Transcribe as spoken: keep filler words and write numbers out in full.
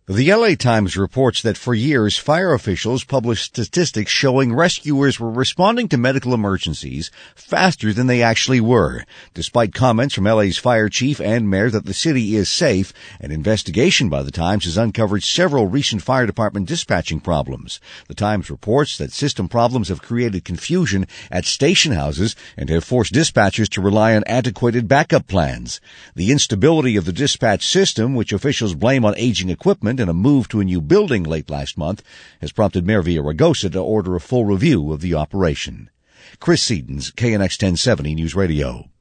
The L A Times reports that for years, fire officials published statistics showing rescuers were responding to medical emergencies faster than they actually were. Despite comments from L A's fire chief and mayor that the city is safe, an investigation by the Times has uncovered several recent fire department dispatching problems. The Times reports that system problems have created confusion at station houses and have forced dispatchers to rely on antiquated backup plans. The instability of the dispatch system, which officials blame on aging equipment and a move to a new building late last month, has prompted Mayor Villaraigosa to order a full review of the operation. Chris Sedens, K N X ten seventy News Radio.